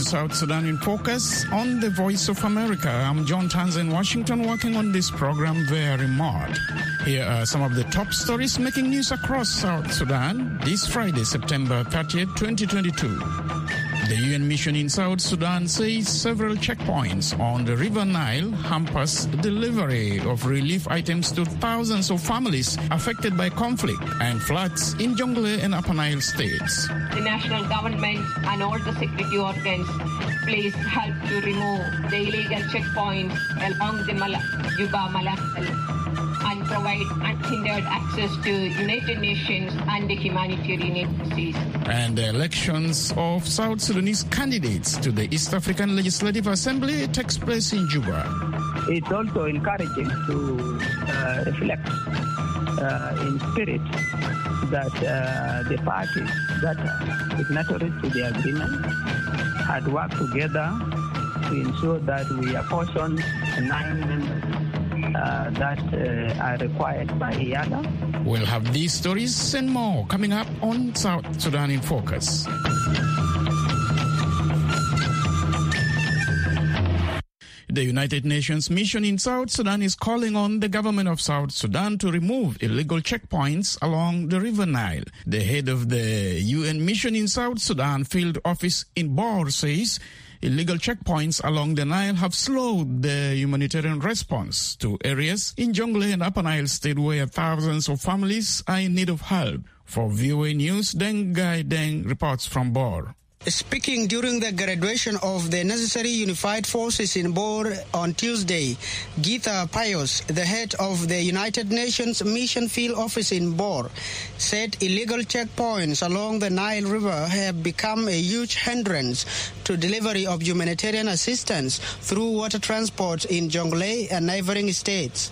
South Sudan in Focus on the Voice of America. I'm John Tanza in Washington, working on this program via remote. Here are some of the top stories making news across South Sudan this Friday, September 30th, 2022. The UN mission in South Sudan says several checkpoints on the River Nile hampers delivery of relief items to thousands of families affected by conflict and floods in Jonglei and Upper Nile states. The national government and all the security organs please help to remove the illegal checkpoints along the Juba-Malakal and provide unhindered access to United Nations and the humanitarian agencies. And the elections of South Sudanese candidates to the East African Legislative Assembly takes place in Juba. It's also encouraging to reflect in spirit that the parties that are signatories to the agreement had worked together to ensure that we apportion 9 members that are required by IALA. We'll have these stories and more coming up on South Sudan in Focus. The United Nations mission in South Sudan is calling on the government of South Sudan to remove illegal checkpoints along the River Nile. The head of the UN mission in South Sudan field office in Bor says illegal checkpoints along the Nile have slowed the humanitarian response to areas in Jonglei and Upper Nile state where thousands of families are in need of help. For VOA News, Deng Gai Deng reports from Bor. Speaking during the graduation of the necessary unified forces in Bor on Tuesday, Geetha Pius, the head of the United Nations Mission Field Office in Bor, said illegal checkpoints along the Nile River have become a huge hindrance to delivery of humanitarian assistance through water transport in Jonglei and neighboring states.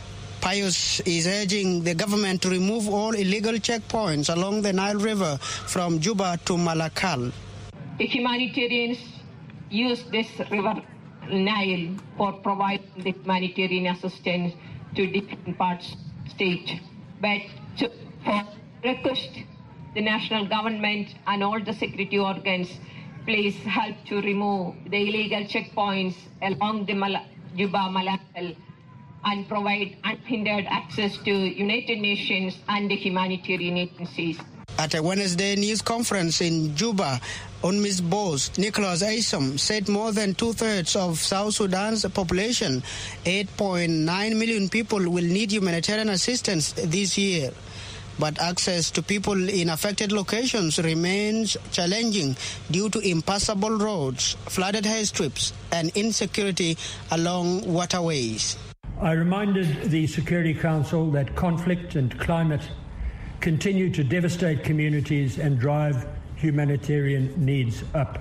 Pius is urging the government to remove all illegal checkpoints along the Nile River from Juba to Malakal. The humanitarians use this river Nile for providing the humanitarian assistance to different parts of the state. But for request, the national government and all the security organs please help to remove the illegal checkpoints along the Juba-Malakal and provide unhindered access to United Nations and the humanitarian agencies. At a Wednesday news conference in Juba, UNMISS boss Nicholas Aysom said more than two-thirds of South Sudan's population, 8.9 million people, will need humanitarian assistance this year. But access to people in affected locations remains challenging due to impassable roads, flooded airstrips, and insecurity along waterways. I reminded the Security Council that conflict and climate continue to devastate communities and drive humanitarian needs up,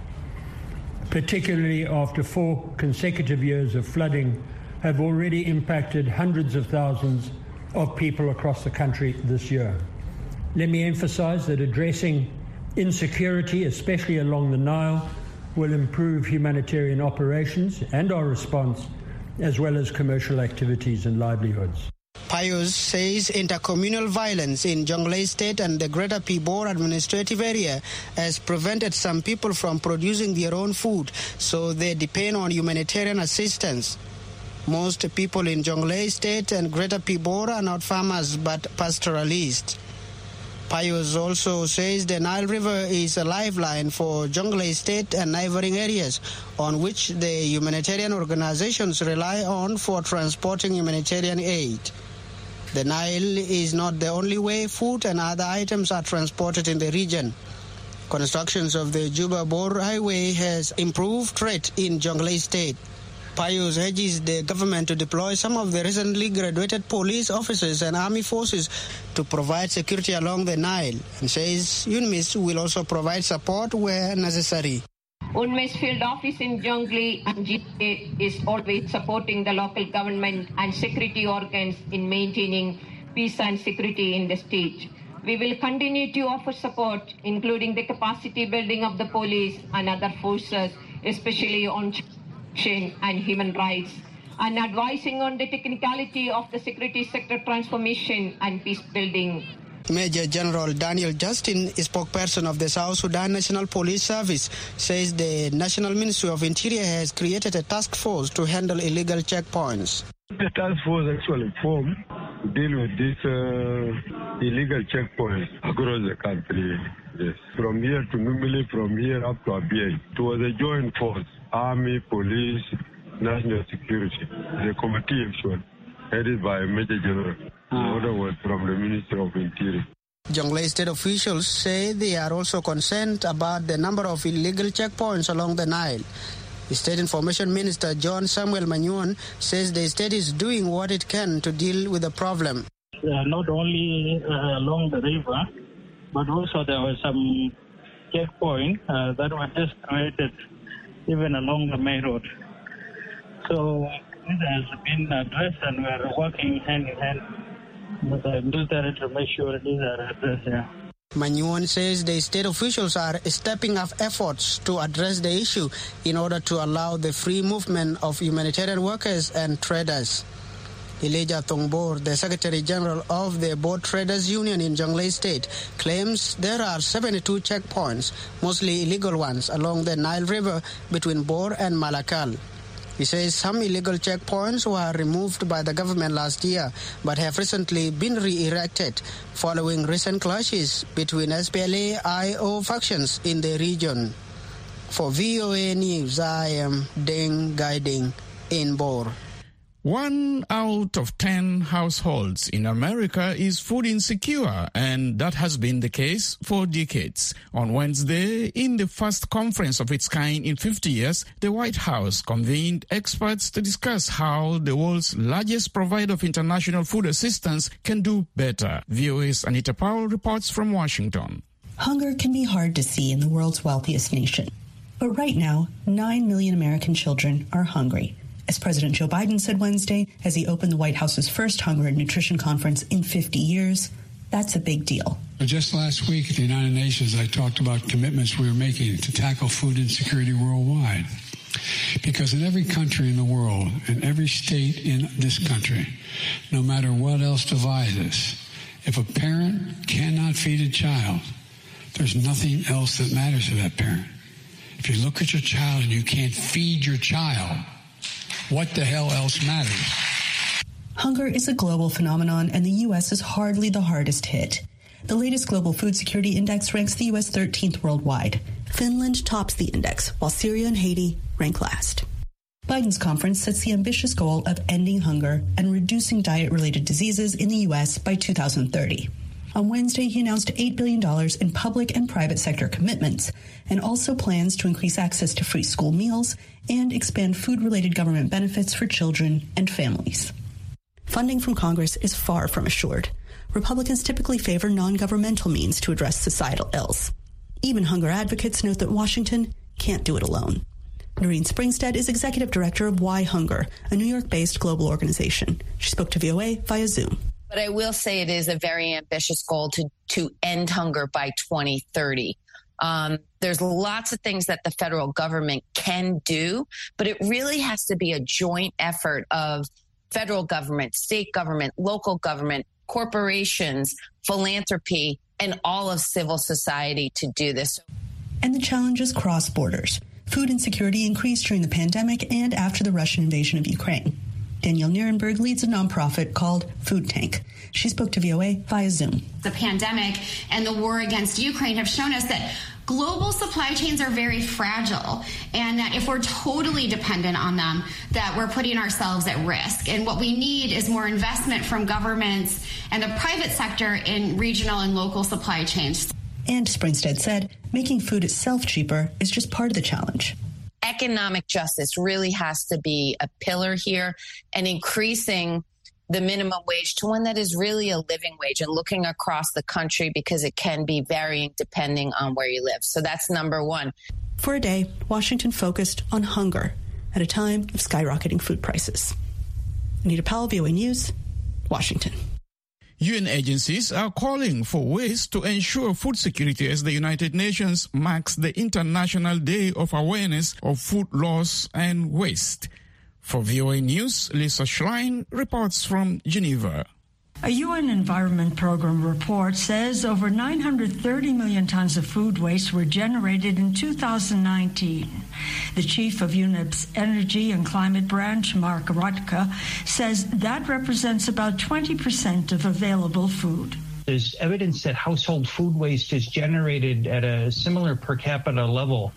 particularly after 4 consecutive years of flooding have already impacted hundreds of thousands of people across the country this year. Let me emphasize that addressing insecurity, especially along the Nile, will improve humanitarian operations and our response, as well as commercial activities and livelihoods. Pius says intercommunal violence in Jonglei State and the Greater Pibor administrative area has prevented some people from producing their own food, so they depend on humanitarian assistance. Most people in Jonglei State and Greater Pibor are not farmers but pastoralists. Pius also says the Nile River is a lifeline for Jonglei State and neighboring areas on which the humanitarian organizations rely on for transporting humanitarian aid. The Nile is not the only way food and other items are transported in the region. Constructions of the Juba-Bor Highway has improved trade in Jonglei State. Pius urges the government to deploy some of the recently graduated police officers and army forces to provide security along the Nile, and says UNMISS will also provide support where necessary. UNMISS field office in Jonglei and GA is always supporting the local government and security organs in maintaining peace and security in the state. We will continue to offer support, including the capacity building of the police and other forces, especially on and human rights, and advising on the technicality of the security sector transformation and peace building. Major General Daniel Justin, spokesperson of the South Sudan National Police Service, says the National Ministry of Interior has created a task force to handle illegal checkpoints. The task force actually formed to deal with these illegal checkpoints across the country. Yes. From here to Numili, from here up to Abyei. It was a joint force, Army, Police, National Security. The committee actually, headed by Major General. The order was from the Ministry of Interior. Jonglei state officials say they are also concerned about the number of illegal checkpoints along the Nile. The State Information Minister John Samuel Manyuan says the state is doing what it can to deal with the problem. Not only along the river, but also there were some checkpoints that were just created even along the main road. So this has been addressed, and we are working hand in hand with the military to make sure these are addressed here. Manyuan says the state officials are stepping up efforts to address the issue in order to allow the free movement of humanitarian workers and traders. Elijah Thongbor, the Secretary General of the Boat Traders Union in Jonglei State, claims there are 72 checkpoints, mostly illegal ones, along the Nile River between Bor and Malakal. He says some illegal checkpoints were removed by the government last year, but have recently been re-erected following recent clashes between SPLA-IO factions in the region. For VOA News, I am Deng Gaiding in Bor. 1 out of 10 households in America is food insecure, and that has been the case for decades. On Wednesday, in the first conference of its kind in 50 years, the White House convened experts to discuss how the world's largest provider of international food assistance can do better. VOA's Anita Powell reports from Washington. Hunger can be hard to see in the world's wealthiest nation. But right now, 9 million American children are hungry. As President Joe Biden said Wednesday, as he opened the White House's first Hunger and Nutrition Conference in 50 years, that's a big deal. Just last week at the United Nations, I talked about commitments we were making to tackle food insecurity worldwide. Because in every country in the world, in every state in this country, no matter what else divides us, if a parent cannot feed a child, there's nothing else that matters to that parent. If you look at your child and you can't feed your child, what the hell else matters? Hunger is a global phenomenon, and the U.S. is hardly the hardest hit. The latest Global Food Security Index ranks the U.S. 13th worldwide. Finland tops the index, while Syria and Haiti rank last. Biden's conference sets the ambitious goal of ending hunger and reducing diet-related diseases in the U.S. by 2030. On Wednesday, he announced $8 billion in public and private sector commitments, and also plans to increase access to free school meals and expand food-related government benefits for children and families. Funding from Congress is far from assured. Republicans typically favor non-governmental means to address societal ills. Even hunger advocates note that Washington can't do it alone. Noreen Springstead is executive director of Why Hunger, a New York-based global organization. She spoke to VOA via Zoom. But I will say it is a very ambitious goal to end hunger by 2030. There's lots of things that the federal government can do, but it really has to be a joint effort of federal government, state government, local government, corporations, philanthropy, and all of civil society to do this. And the challenges cross borders. Food insecurity increased during the pandemic and after the Russian invasion of Ukraine. Danielle Nierenberg leads a nonprofit called Food Tank. She spoke to VOA via Zoom. The pandemic and the war against Ukraine have shown us that global supply chains are very fragile, and that if we're totally dependent on them, that we're putting ourselves at risk. And what we need is more investment from governments and the private sector in regional and local supply chains. And Springstead said, making food itself cheaper is just part of the challenge. Economic justice really has to be a pillar here, and increasing the minimum wage to one that is really a living wage and looking across the country, because it can be varying depending on where you live. So that's number one. For a day, Washington focused on hunger at a time of skyrocketing food prices. Anita Powell, VOA News, Washington. UN agencies are calling for ways to ensure food security as the United Nations marks the International Day of Awareness of Food Loss and Waste. For VOA News, Lisa Schlein reports from Geneva. A UN Environment Program report says over 930 million tons of food waste were generated in 2019. The chief of UNEP's Energy and Climate Branch, Mark Rutka, says that represents about 20% of available food. There's evidence that household food waste is generated at a similar per capita level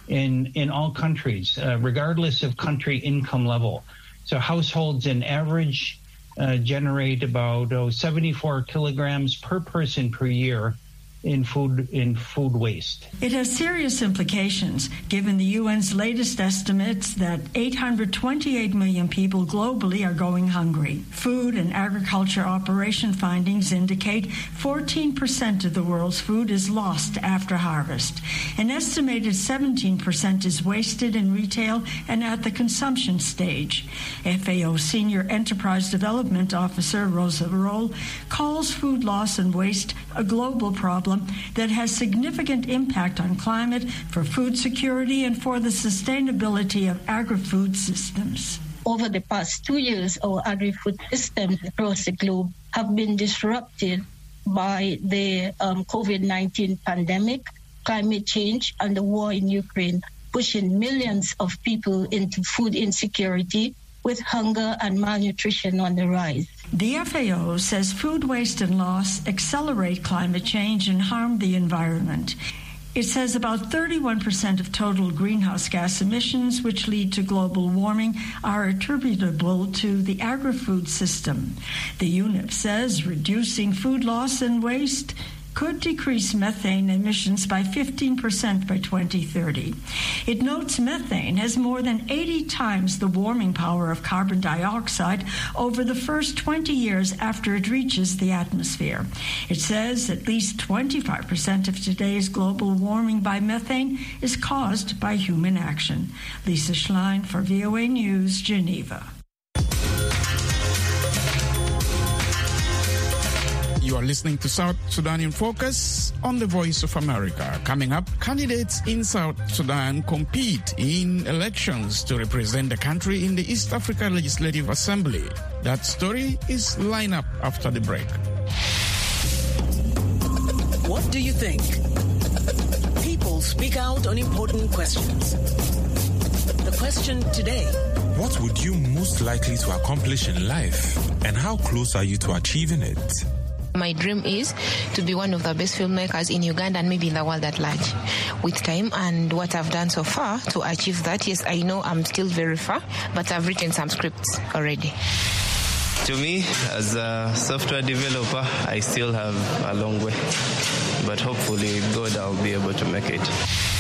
in all countries, regardless of country income level. So households in average generate about 74 kilograms per person per year in food waste. It has serious implications given the UN's latest estimates that 828 million people globally are going hungry. Food and agriculture operation findings indicate 14% of the world's food is lost after harvest. An estimated 17% is wasted in retail and at the consumption stage. FAO Senior Enterprise Development Officer Rosa Roll calls food loss and waste a global problem that has significant impact on climate, for food security, and for the sustainability of agri-food systems. Over the past 2 years, our agri-food systems across the globe have been disrupted by the COVID-19 pandemic, climate change, and the war in Ukraine, pushing millions of people into food insecurity, with hunger and malnutrition on the rise. The FAO says food waste and loss accelerate climate change and harm the environment. It says about 31% of total greenhouse gas emissions, which lead to global warming, are attributable to the agri-food system. The UNEP says reducing food loss and waste could decrease methane emissions by 15% by 2030. It notes methane has more than 80 times the warming power of carbon dioxide over the first 20 years after it reaches the atmosphere. It says at least 25% of today's global warming by methane is caused by human action. Lisa Schlein for VOA News, Geneva. You are listening to South Sudan in Focus on the Voice of America. Coming up, candidates in South Sudan compete in elections to represent the country in the East African Legislative Assembly. That story is lined up after the break. What do you think? People speak out on important questions. The question today: what would you most likely to accomplish in life, and how close are you to achieving it? My dream is to be one of the best filmmakers in Uganda and maybe in the world at large. With time and what I've done so far to achieve that, yes, I know I'm still very far, but I've written some scripts already. To me, as a software developer, I still have a long way. But hopefully, with God, I'll be able to make it.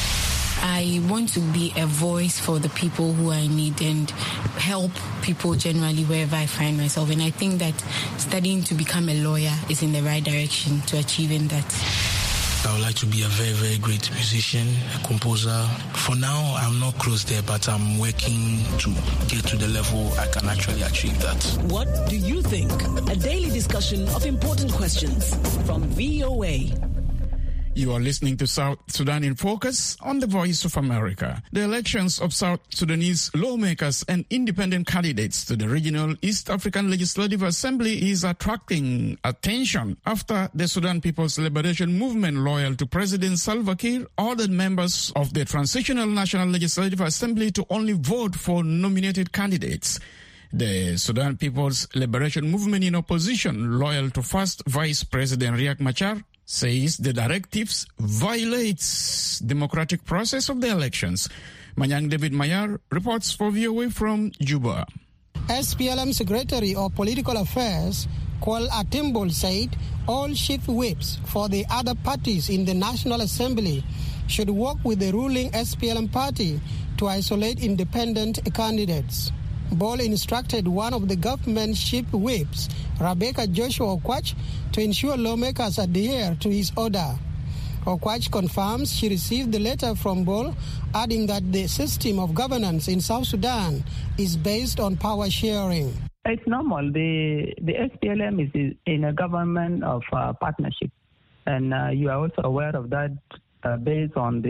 I want to be a voice for the people who I need and help people generally wherever I find myself. And I think that studying to become a lawyer is in the right direction to achieving that. I would like to be a very, very great musician, a composer. For now, I'm not close there, but I'm working to get to the level I can actually achieve that. What do you think? A daily discussion of important questions from VOA. You are listening to South Sudan in Focus on the Voice of America. The elections of South Sudanese lawmakers and independent candidates to the regional East African Legislative Assembly is attracting attention after the Sudan People's Liberation Movement, loyal to President Salva Kiir, ordered members of the Transitional National Legislative Assembly to only vote for nominated candidates. The Sudan People's Liberation Movement in opposition, loyal to first Vice President Riek Machar, says the directives violates democratic process of the elections. Manyang David Mayar reports for VOA from Juba. SPLM Secretary of Political Affairs, Kwal Atimbol, said all chief whips for the other parties in the National Assembly should work with the ruling SPLM party to isolate independent candidates. Bol instructed one of the government chief whips, Rebecca Joshua Okwach, to ensure lawmakers adhere to his order. Okwach confirms she received the letter from Bol, adding that the system of governance in South Sudan is based on power sharing. It's normal. The SPLM is in a government of partnership, and you are also aware of that based on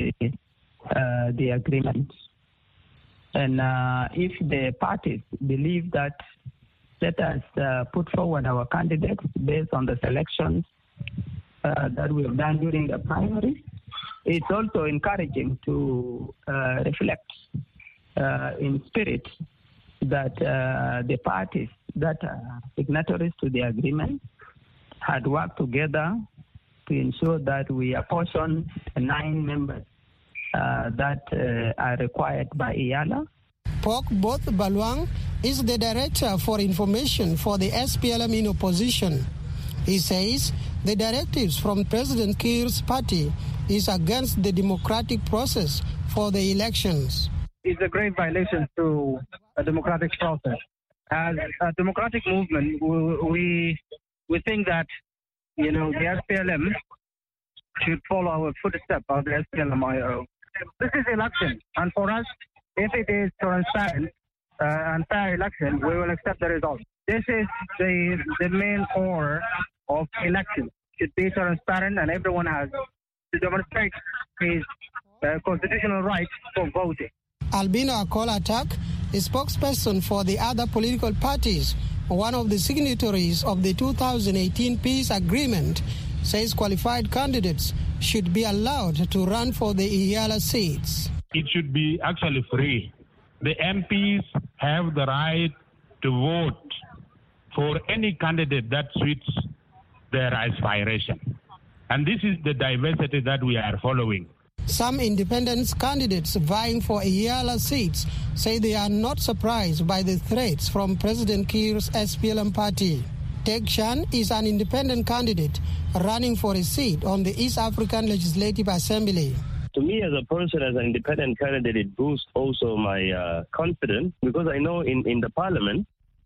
the agreement. And if the parties believe that let us put forward our candidates based on the selections that we have done during the primary. It's also encouraging to reflect in spirit that the parties that are signatories to the agreement had worked together to ensure that we apportion 9 members that are required by IALA. Pok Both Balwang is the Director for Information for the SPLM in opposition. He says the directives from President Kiir's party is against the democratic process for the elections. It's a great violation to a democratic process. As a democratic movement, we think that, the SPLM should follow our footsteps of the SPLM-IO. This is election, and for us, if it is transparent and fair election, we will accept the result. This is the main core of election. It should be transparent, and everyone has to demonstrate his constitutional right for voting. Albino Akola Attack, a spokesperson for the other political parties, one of the signatories of the 2018 peace agreement, says qualified candidates should be allowed to run for the IALA seats. It should be actually free. The MPs have the right to vote for any candidate that suits their aspiration. And this is the diversity that we are following. Some independent candidates vying for IALA seats say they are not surprised by the threats from President Kiir's SPLM party. Tek Chan is an independent candidate running for a seat on the East African Legislative Assembly. To me, as a person, as an independent candidate, it boosts also my confidence, because I know in the parliament,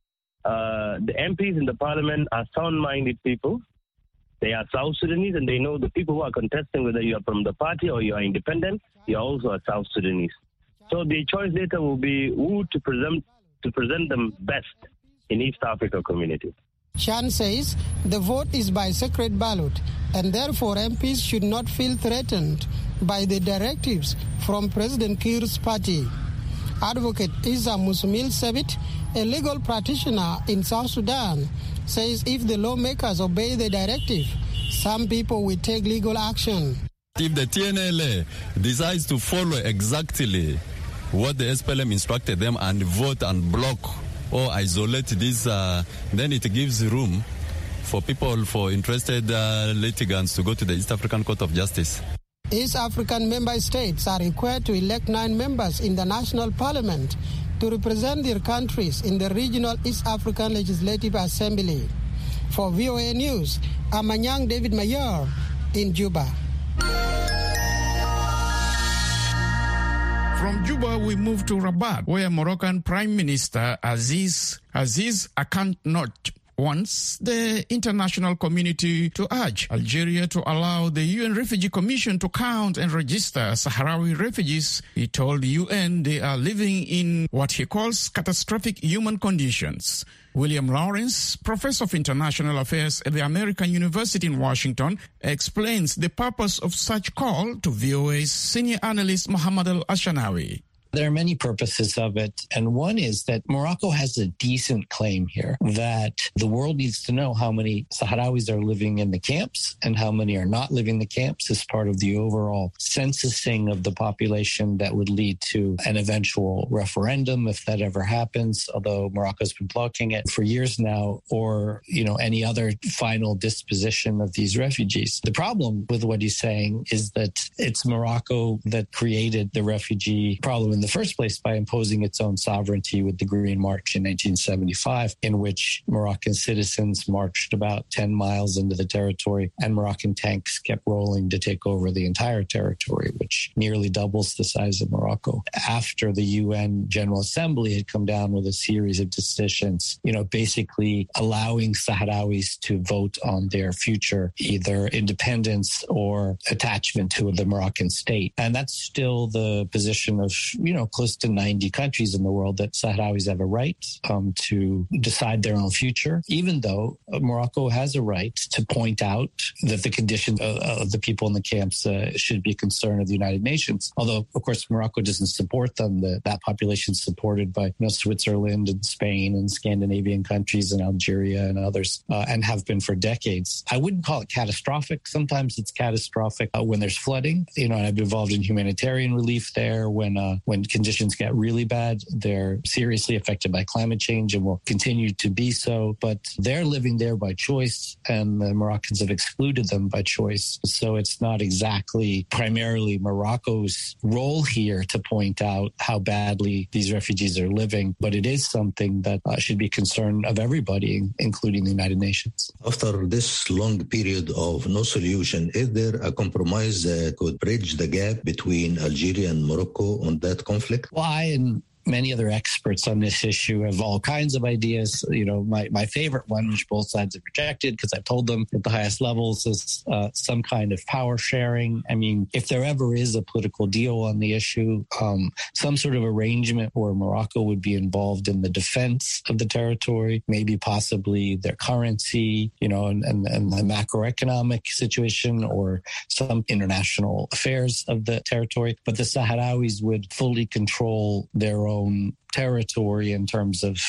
the MPs in the parliament are sound-minded people. They are South Sudanese, and they know the people who are contesting, whether you are from the party or you are independent, you are also a South Sudanese. So the choice later will be who to present them best in East Africa community. Chan says the vote is by secret ballot, and therefore MPs should not feel threatened by the directives from President Kiir's party. Advocate Isa Musumil Sebit, a legal practitioner in South Sudan, says if the lawmakers obey the directive, some people will take legal action. If the TNLA decides to follow exactly what the SPLM instructed them and vote and block or isolate this, then it gives room for interested litigants to go to the East African Court of Justice. East African member states are required to elect 9 members in the national parliament to represent their countries in the regional East African Legislative Assembly. For VOA News, I'm Anyang David Mayor in Juba. From Juba, we move to Rabat, where Moroccan Prime Minister Aziz Akanot wants the international community to urge Algeria to allow the UN Refugee Commission to count and register Sahrawi refugees. He told the UN they are living in what he calls catastrophic human conditions. William Lawrence, professor of international affairs at the American University in Washington, explains the purpose of such call to VOA's senior analyst Mohammed Al-Ashanawi. There are many purposes of it, and one is that Morocco has a decent claim here that the world needs to know how many Sahrawis are living in the camps and how many are not living in the camps as part of the overall censusing of the population that would lead to an eventual referendum if that ever happens, although Morocco's been blocking it for years now, or, any other final disposition of these refugees. The problem with what he's saying is that it's Morocco that created the refugee problem in the first place by imposing its own sovereignty with the Green March in 1975, in which Moroccan citizens marched about 10 miles into the territory and Moroccan tanks kept rolling to take over the entire territory, which nearly doubles the size of Morocco. After the UN General Assembly had come down with a series of decisions, basically allowing Sahrawis to vote on their future, either independence or attachment to the Moroccan state. And that's still the position of, close to 90 countries in the world that Sahrawis have a right to decide their own future, even though Morocco has a right to point out that the conditions of the people in the camps should be a concern of the United Nations. Although, of course, Morocco doesn't support them. That population is supported by Switzerland and Spain and Scandinavian countries and Algeria and others, and have been for decades. I wouldn't call it catastrophic. Sometimes it's catastrophic when there's flooding. And I've been involved in humanitarian relief there. When conditions get really bad, they're seriously affected by climate change and will continue to be so. But they're living there by choice, and the Moroccans have excluded them by choice. So it's not exactly primarily Morocco's role here to point out how badly these refugees are living, but it is something that should be concern of everybody, including the United Nations. After this long period of no solution, is there a compromise that could bridge the gap between Algeria and Morocco on that conflict? Well, I and many other experts on this issue have all kinds of ideas. My favorite one, which both sides have rejected because I've told them at the highest levels, is some kind of power sharing. I mean, if there ever is a political deal on the issue, some sort of arrangement where Morocco would be involved in the defense of the territory, maybe possibly their currency, and the macroeconomic situation or some international affairs of the territory. But the Sahrawis would fully control their own territory in terms of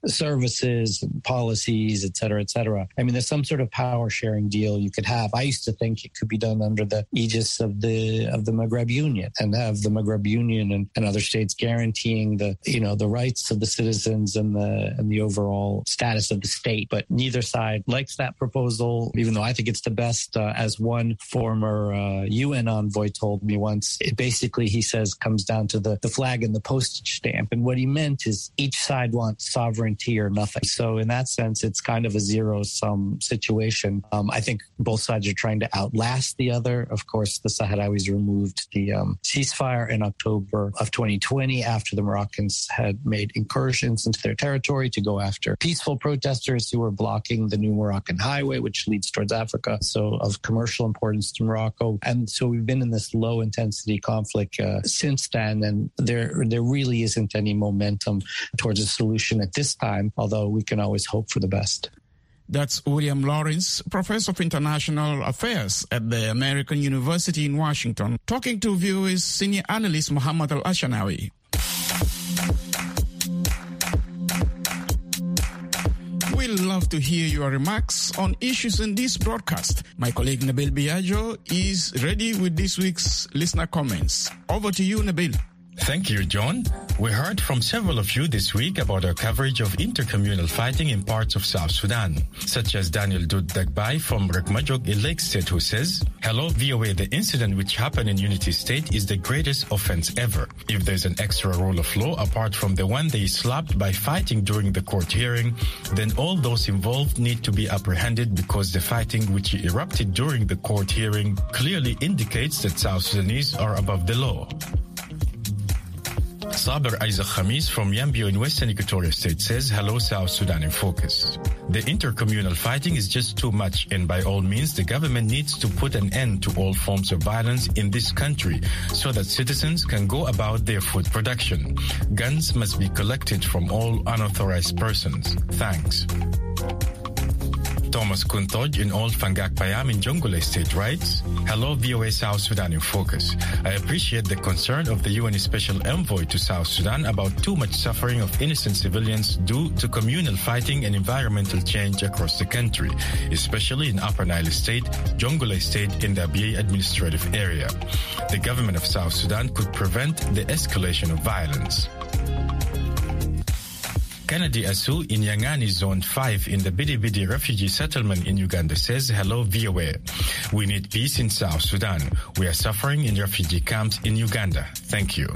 services and policies, et cetera, et cetera. I mean, there's some sort of power sharing deal you could have. I used to think it could be done under the aegis of the Maghreb Union, and have the Maghreb Union and other states guaranteeing the rights of the citizens and the overall status of the state. But neither side likes that proposal, even though I think it's the best. As one former UN envoy told me once, it basically, he says, comes down to the flag and the postage stamp. And what he meant is each side wants sovereignty or nothing. So in that sense, it's kind of a zero-sum situation. I think both sides are trying to outlast the other. Of course, the Sahrawis removed the ceasefire in October of 2020 after the Moroccans had made incursions into their territory to go after peaceful protesters who were blocking the new Moroccan highway, which leads towards Africa, so of commercial importance to Morocco. And so we've been in this low-intensity conflict since then, and there really isn't any momentum towards a solution at this time, although we can always hope for the best. That's William Lawrence, Professor of International Affairs at the American University in Washington, talking to viewers senior analyst Muhammad Al-Ashanawi. We'd love to hear your remarks on issues in this broadcast. My colleague Nabil Biagio is ready with this week's listener comments. Over to you, Nabil. Thank you, John. We heard from several of you this week about our coverage of intercommunal fighting in parts of South Sudan, such as Daniel Dud Dagbay from Rekmajok in Lake State, who says, "Hello, VOA, the incident which happened in Unity State is the greatest offense ever. If there's an extra rule of law apart from the one they slapped by fighting during the court hearing, then all those involved need to be apprehended, because the fighting which erupted during the court hearing clearly indicates that South Sudanese are above the law." Saber Isaac Khamis from Yambio in Western Equatoria State says, "Hello, South Sudan in focus. The intercommunal fighting is just too much, and by all means, the government needs to put an end to all forms of violence in this country so that citizens can go about their food production. Guns must be collected from all unauthorized persons. Thanks." Thomas Kuntoj in Old Fangak Payam in Jonglei State writes, "Hello, VOA South Sudan in focus. I appreciate the concern of the UN Special Envoy to South Sudan about too much suffering of innocent civilians due to communal fighting and environmental change across the country, especially in Upper Nile State, Jonglei State, in the Abyei administrative area. The government of South Sudan could prevent the escalation of violence." Kennedy Asu in Yangani Zone 5 in the Bidi Bidi refugee settlement in Uganda says, "Hello, VOA. We need peace in South Sudan. We are suffering in refugee camps in Uganda. Thank you."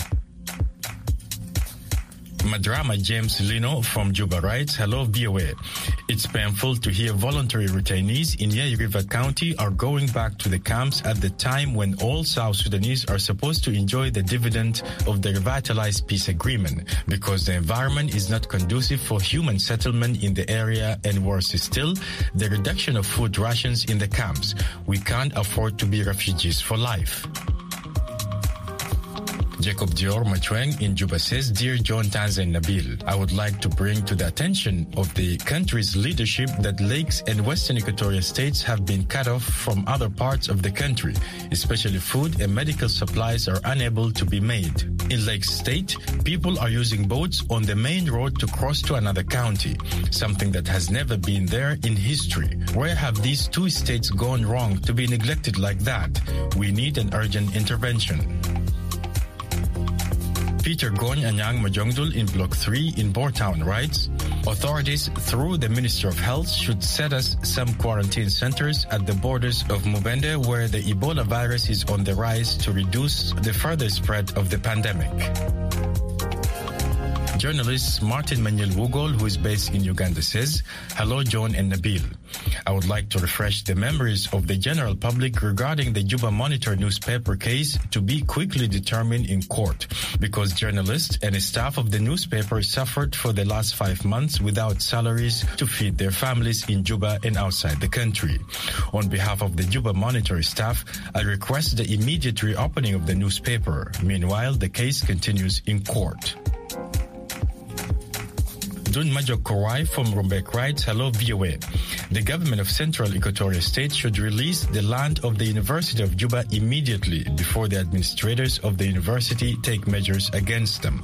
Madrama James Lino from Juba writes, "Hello, VOA. It's painful to hear voluntary retainees in Yei River County are going back to the camps at the time when all South Sudanese are supposed to enjoy the dividend of the revitalized peace agreement, because the environment is not conducive for human settlement in the area, and worse still, the reduction of food rations in the camps. We can't afford to be refugees for life." Jacob Dior Machweng in Juba says, Dear John, Tanza and Nabil, I would like to bring to the attention of the country's leadership that lakes and Western Equatoria states have been cut off from other parts of the country, especially food and medical supplies are unable to be made. In Lake State, people are using boats on the main road to cross to another county, something that has never been there in history. Where have these two states gone wrong to be neglected like that? We need an urgent intervention. Peter Gony Anyang Majongdul in Block 3 in Bourtown writes, authorities through the Ministry of Health should set us some quarantine centers at the borders of Mubende where the Ebola virus is on the rise to reduce the further spread of the pandemic. Journalist Martin Manuel Wugol, who is based in Uganda, says, Hello, John and Nabil. I would like to refresh the memories of the general public regarding the Juba Monitor newspaper case to be quickly determined in court because journalists and staff of the newspaper suffered for the last 5 months without salaries to feed their families in Juba and outside the country. On behalf of the Juba Monitor staff, I request the immediate reopening of the newspaper. Meanwhile, the case continues in court. Dun Majok Kawai from Rumbek writes, Hello, VOA. The government of Central Equatoria State should release the land of the University of Juba immediately before the administrators of the university take measures against them.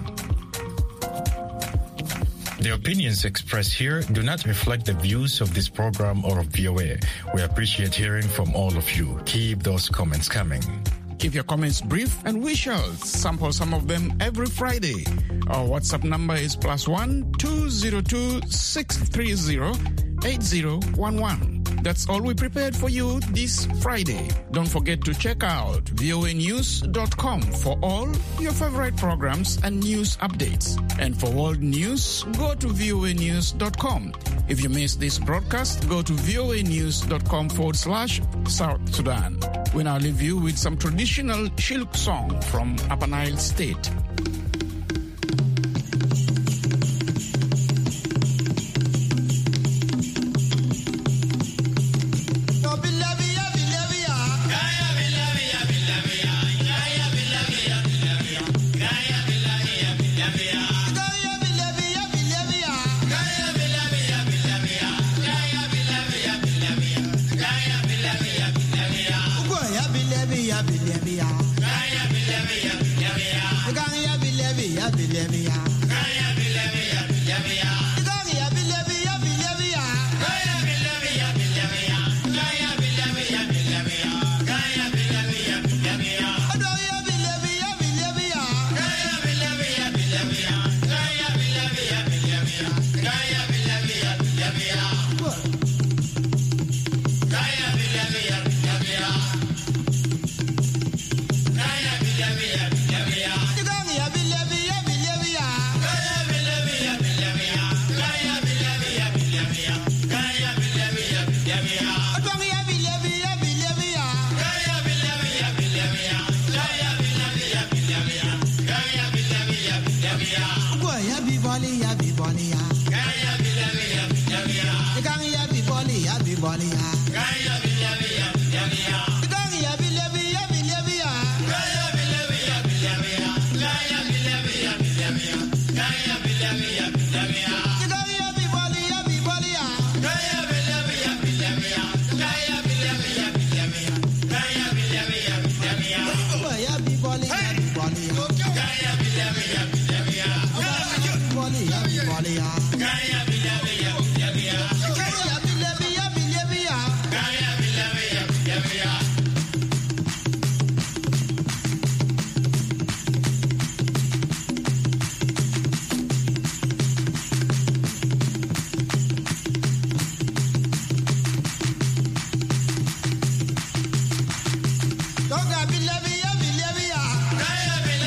The opinions expressed here do not reflect the views of this program or of VOA. We appreciate hearing from all of you. Keep those comments coming. Keep your comments brief and we shall sample some of them every Friday. Our WhatsApp number is +1 202 630 8011. That's all we prepared for you this Friday. Don't forget to check out voanews.com for all your favorite programs and news updates. And for world news, go to voanews.com. If you missed this broadcast, go to voanews.com/South Sudan. We now leave you with some traditional Shiluk song from Upper Nile State.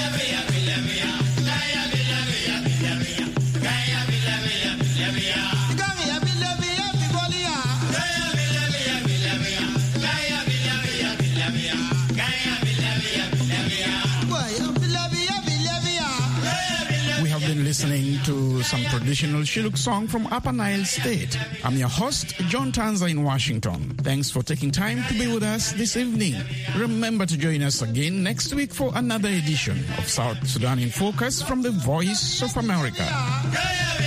Yeah. listening to some traditional Shilluk song from Upper Nile State. I'm your host, John Tanza in Washington. Thanks for taking time to be with us this evening. Remember to join us again next week for another edition of South Sudan in Focus from the Voice of America.